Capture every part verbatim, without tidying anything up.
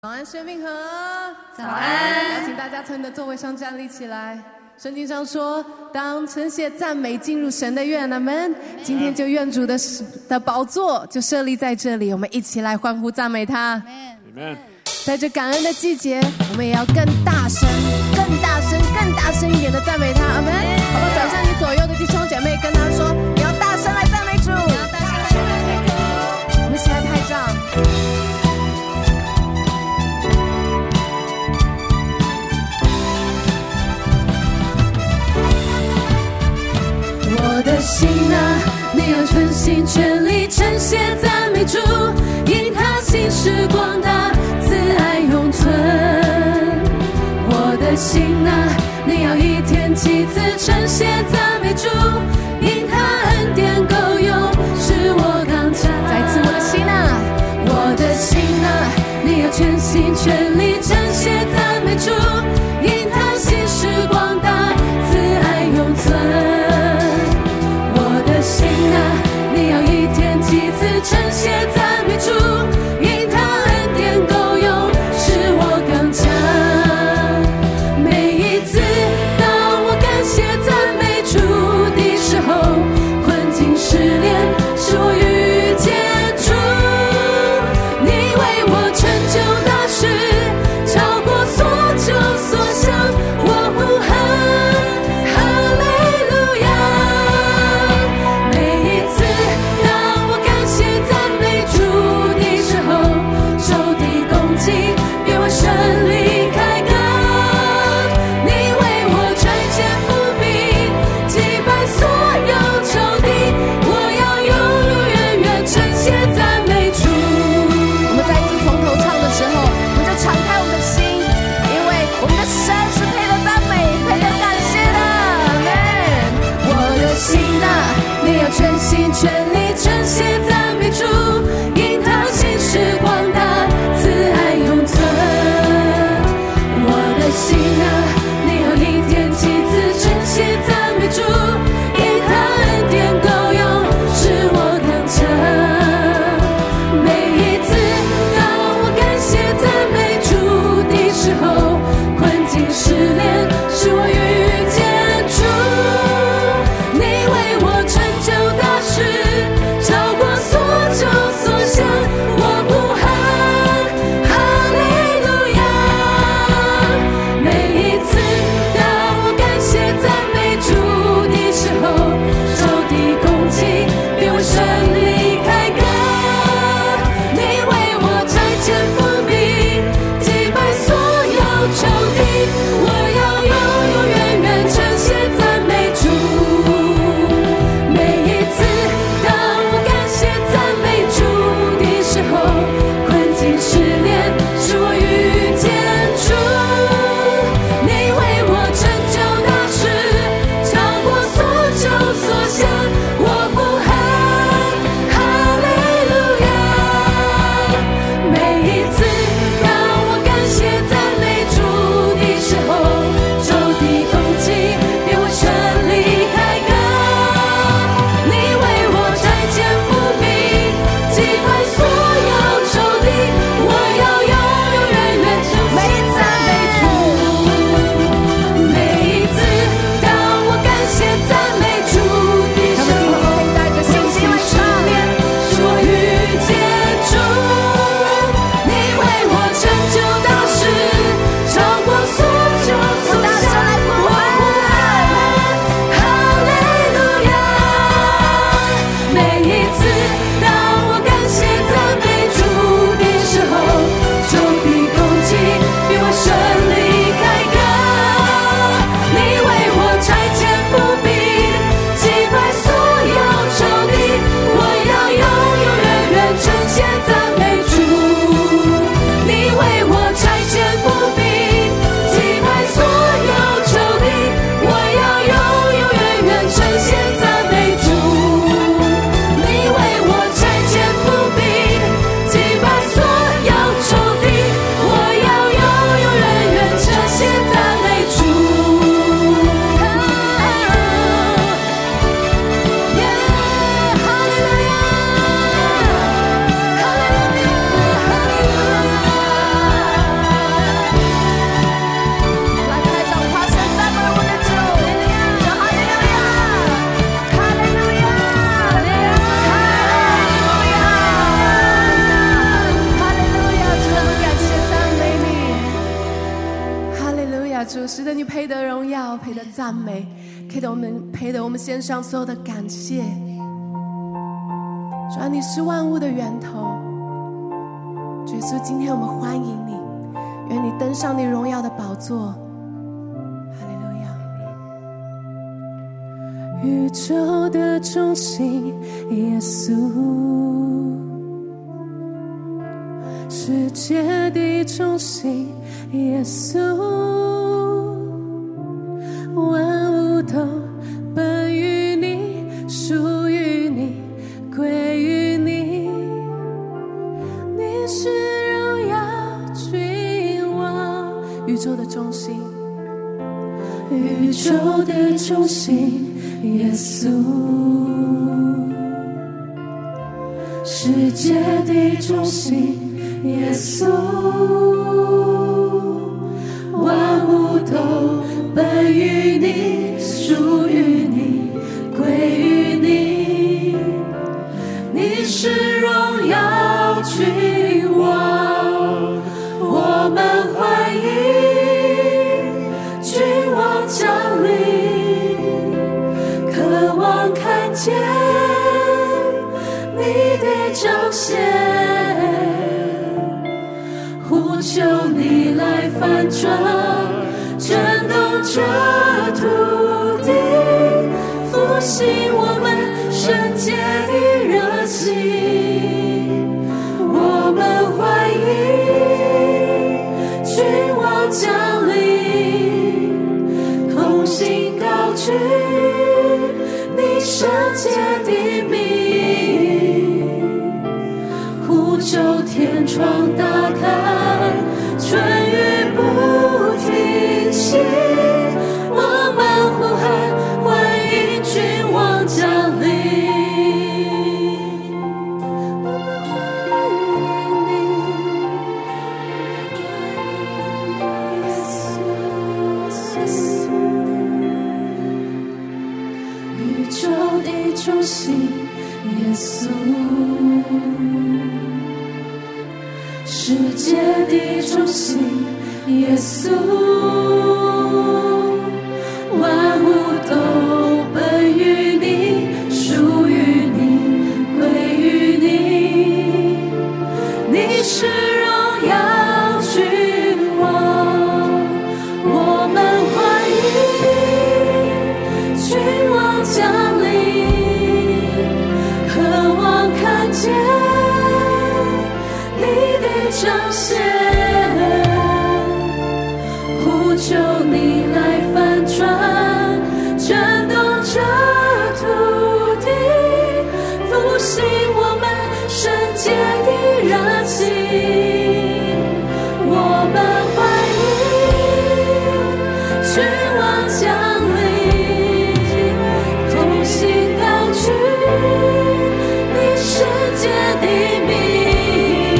早安，生命河。 早安。 邀请大家从你的座位上站立起来。圣经上说，当称谢赞美进入神的院，那们今天就愿主的的宝座就设立在这里，我们一起来欢呼赞美他。 Amen。 在这感恩的季节，我们也要更大声、更大声、更大声一点的赞美他。阿们。好不好？转向你左右的弟兄姐妹，跟他说，你要大声来赞美主。你要大声来赞美主。我们一起来拍照。 我的心啊，你要全心全力称谢赞美主，因他心是广大，慈爱永存。我的心啊，你要一天七次称谢赞美主，因他恩典够用，是我刚强。 再次我的心啊， 我的心啊，你要全心全力称谢赞美主，因他心是广大，慈爱永存。心啊，你要一天七次称谢赞美主，因他恩典够用，使我刚强。每一次当我感谢赞美主的时候，困境失恋使我遇见主，你为我成就大事，超主，是的，你配得荣耀，配得赞美，配得我们配得我们献上所有的感谢。主啊，你是万物的源头。主耶稣，今天我们欢迎你，愿你登上你荣耀的宝座。哈利路亚！宇宙的中心，耶稣，世界的中心，耶稣，万物都本于你，属于你，归于你。你是荣耀君王，宇宙的中心，宇宙的中心，耶稣，世界的中心，耶稣，万物都本于你，属于你，归于你。你是荣耀君王，我们欢迎君王降临，渴望看见你的彰显，呼求你来翻转，震动这土地，复兴我们圣洁的热情。我们欢迎君王降临，同心高举你圣洁的名，呼求天窗打开，春雨不停息，我们呼喊欢迎君王降临。宇宙的中心，耶稣，世界的中心，耶稣，万物都本于你，属于你，归于你。你是荣耀君王，我们欢迎君王降临，渴望看见你的彰显，呼求你来翻转，震动这土地，复兴我们圣洁的热情。我们欢迎君王降临，同心高举你圣洁的名，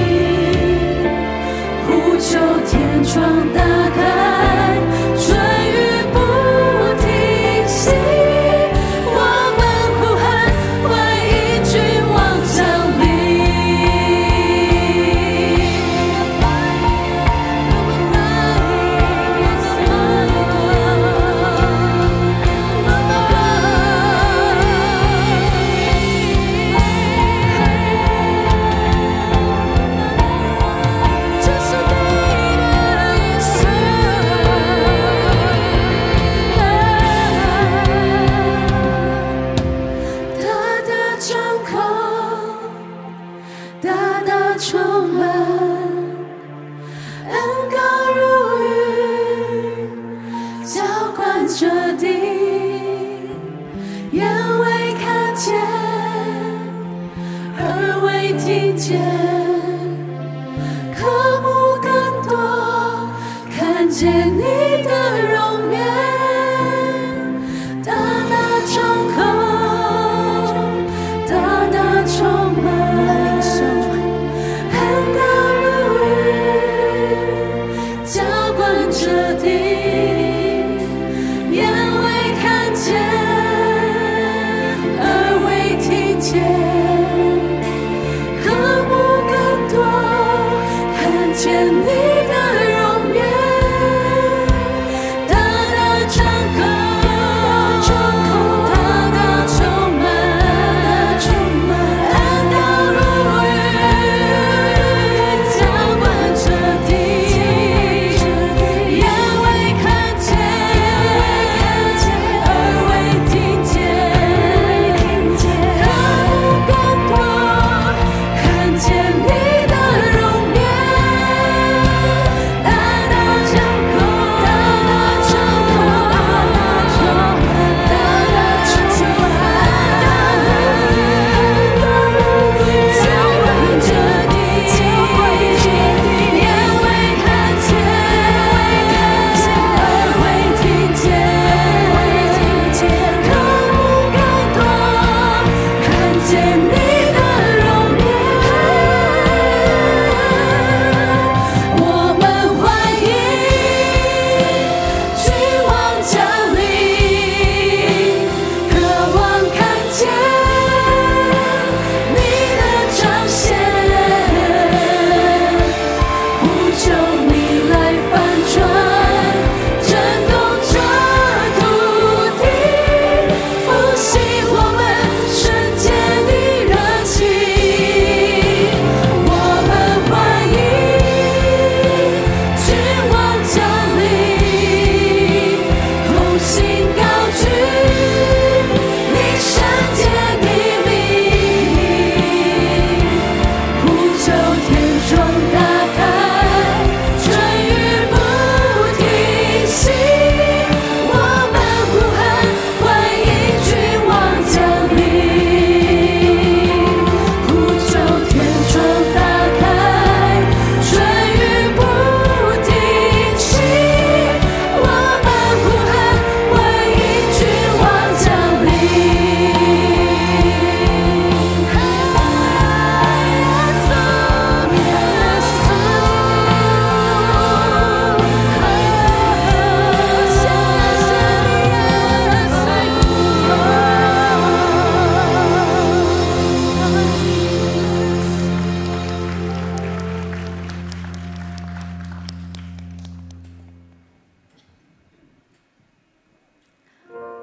呼求天窗打开，春雨不停息，我们呼喊欢迎君王降临。这是你的意思，大大掌控，大大充满，恩高如雨，浇灌着地，眼未看见，耳未听见，科目更多，看见你的容颜，大大掌控，大大充满，恩高如雨，浇灌着地，眼未看见，耳未听见，科目更多，看见你的容颜，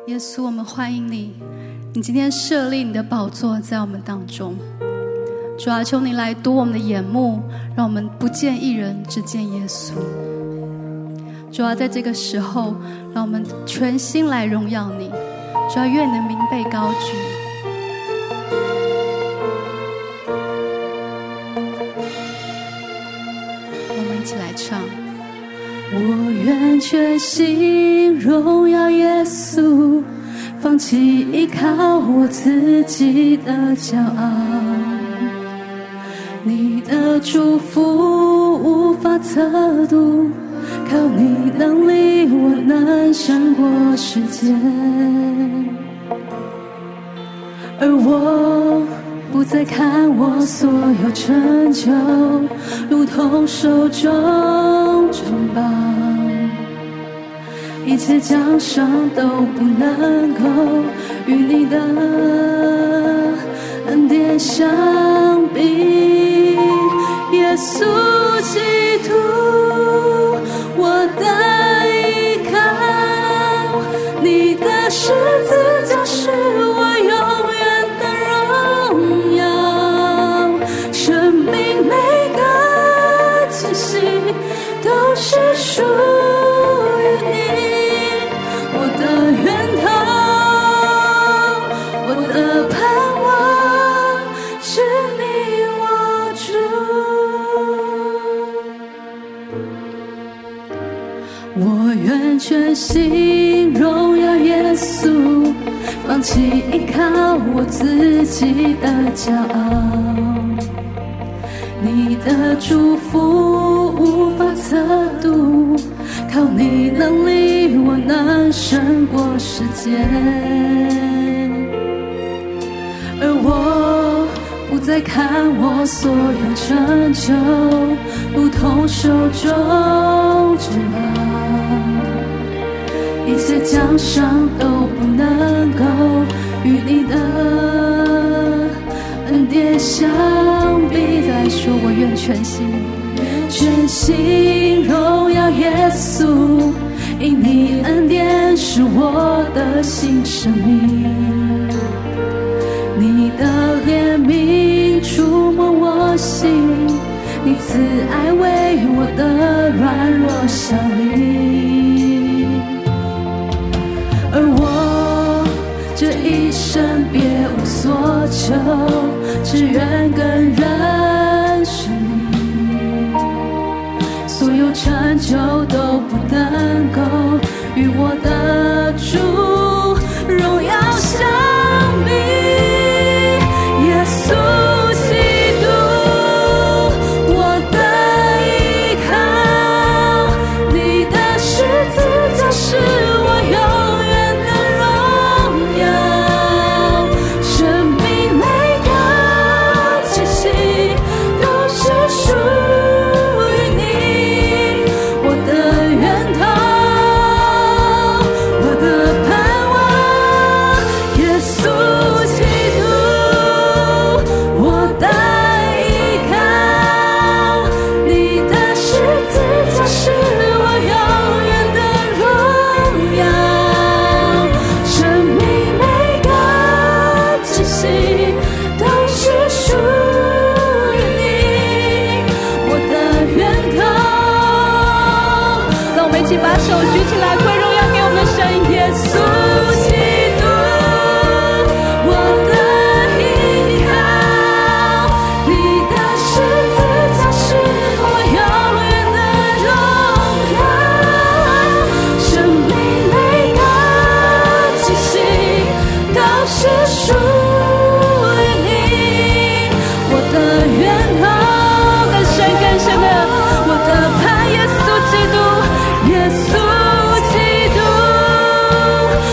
耶稣，我们欢迎你，你今天设立你的宝座在我们当中。主啊，求你来读我们的眼目，让我们不见一人，只见耶稣。主啊，在这个时候，让我们全心来荣耀你。主啊，愿你的名被高举。我们一起来唱。我愿全心荣耀耶稣，放弃依靠我自己的骄傲。你的祝福无法测度，靠你能力我能胜过世界。而我不再看我所有成就如同手中珍宝，一切奖赏都不能够与你的恩典相比。耶稣基督，我的依靠，你的十字架是我永远的荣耀。生命每个气息都是属于你，我的源头，我的盼望是你我主。我愿全心荣耀耶稣，放弃依靠我自己的骄傲。你的祝福无法测度，靠你能力我能胜过世界。而我不再看我所有成就如同手中珍宝，一切奖赏都不能够与你的恩典相比。再来说，我愿全心全心荣耀耶稣，因你恩典是我的新生命。你的怜悯触摸我心，你慈爱为我的软弱效力。而我这一生别无所求，只愿更认识你，所有成就都不能够与我的主荣耀相比。耶稣基督，我的依靠，你的十字架是我永远的荣耀。生命每个气息都是属于你，我的源头，我的盼望。耶稣基督，我的依靠，你的十字架是我永远的荣耀。生命每个气息都是属于你，我的源头。让我们一起把手举起来，归荣耀给我们的神耶稣基督。我的依靠，你的十字架是我永远的荣耀。生命每个气息都是属于你，我的源头。更深更深的，我的盼耶稣基督，耶稣基督。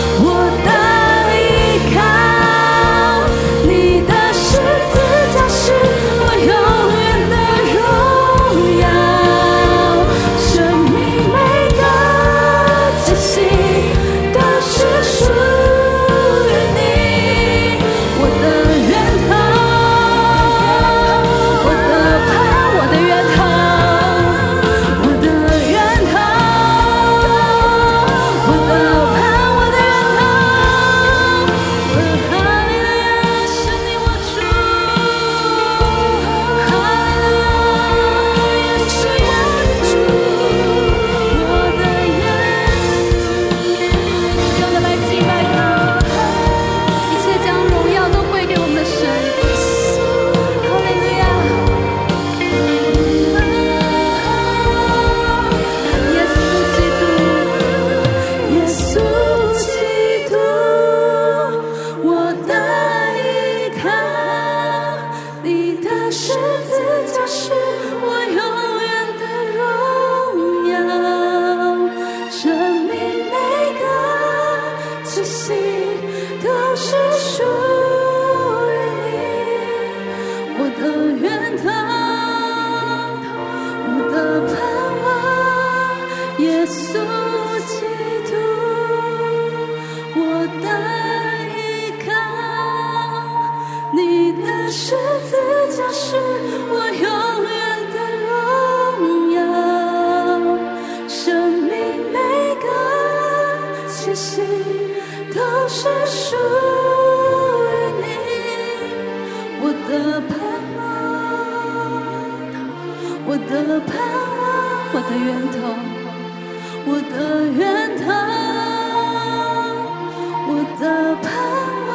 耶稣基督，我的依靠，你的十字架是我永远的荣耀，生命每个气息都是属于你，我的盼望，我的盼望，我的源头，我的源头，我的盼望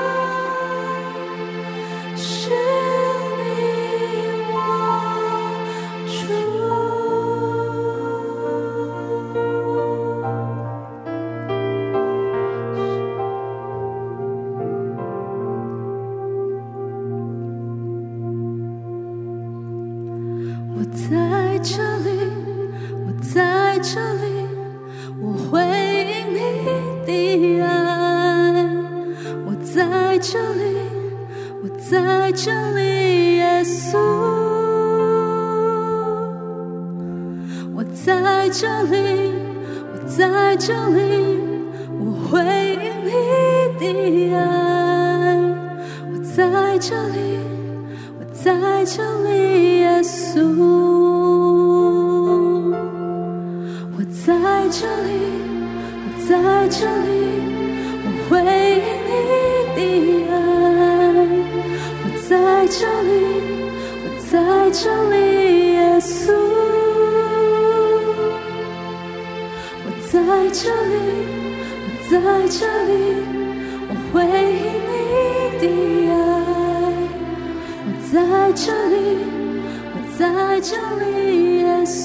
是你我主。我在这里，我在这里，我回应你的爱。我在这里，我在这里，耶稣。我在这里，我在这里，我回应你的爱。我在这里，我在这里，耶稣。我在这里，我在这里，我回应你的爱。我在这里，我在这里，耶稣。我在这里，我在这里，我回应你的爱。我在这里，我在这里，耶稣。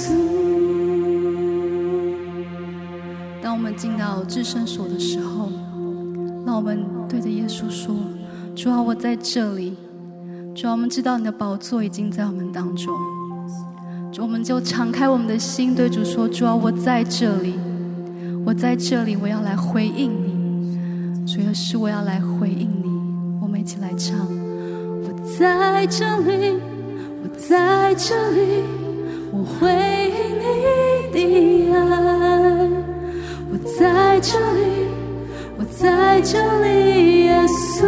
当我们进到至圣所的时候，让我们对着耶稣说：主啊，我在这里。主啊，我们知道你的宝座已经在我们当中。主，我们就敞开我们的心，对主说：主啊，我在这里，我在这里，我要来回应你。主耶稣，我要来回应你。我们一起来唱：我在这里，我在这里，我回应你的爱。我在这里，我在这里，耶稣。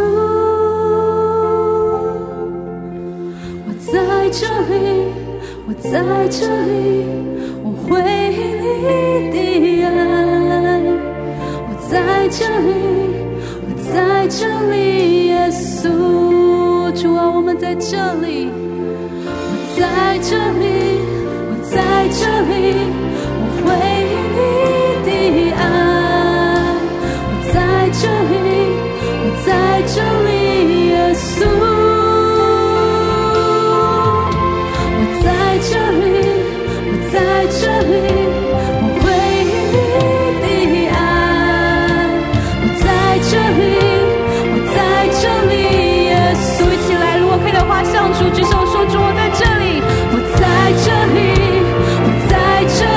我在这里，我在这里，我回应你的爱。我在这里，我在这里，耶稣。主啊，我们在这里，我在这里，我在这里，我回应你的爱。我在这里，我在这里，耶稣。我在这里，我在这里，我回应你的爱。我在这里，我在这里，耶稣。一起来，如果可以的话，向主举手说：主，我在这里，我在这里，我在这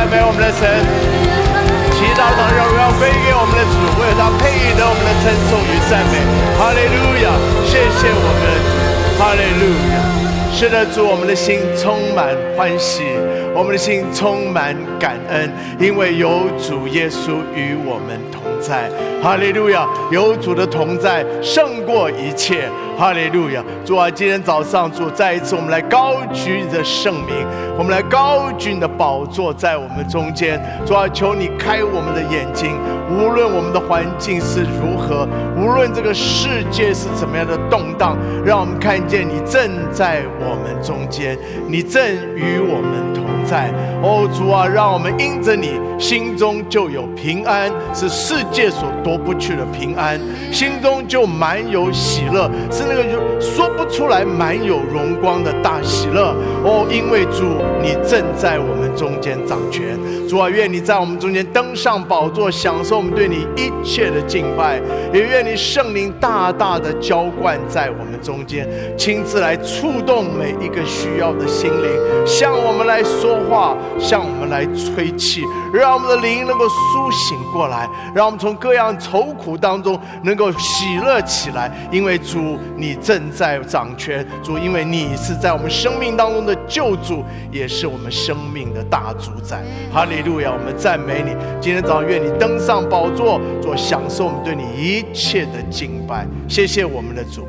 美我们的神，祈祷祷让荣耀归给我们的主，为了他配得我们的称颂与赞美。哈利路亚，谢谢我们的主，哈利路亚。是的，主，我们的心充满欢喜，我们的心充满感恩，因为有主耶稣与我们同在。哈利路亚，有主的同在胜过一切。哈利路亚，主啊，今天早上主再一次我们来高举你的圣名，我们来高举你的宝座在我们中间。主啊，求你开我们的眼睛，无论我们的环境是如何，无论这个世界是怎么样的动荡，让我们看见你正在我们中间，你正与我们同在。哦，主啊，让我们因着你心中就有平安，是世界所夺不去的平安，心中就满有喜乐，是那个说不出来满有荣光的大喜乐。哦，因为主你正在我们中间掌权。主啊，愿你在我们中间登上宝座，享受我们对你一切的敬拜，也愿你圣灵大大的浇灌在我们中间，亲自来触动每一个需要的心灵，向我们来说话，向我们来吹气，让我们的灵能够苏醒过来，让我们从各样愁苦当中能够喜乐起来。因为主你正在掌权，主因为你是在我们生命当中的救主，也是我们生命的大主宰。哈利路亚，我们赞美你。今天早上愿你登上宝座，做享受我们对你一切的敬拜。谢谢我们的主。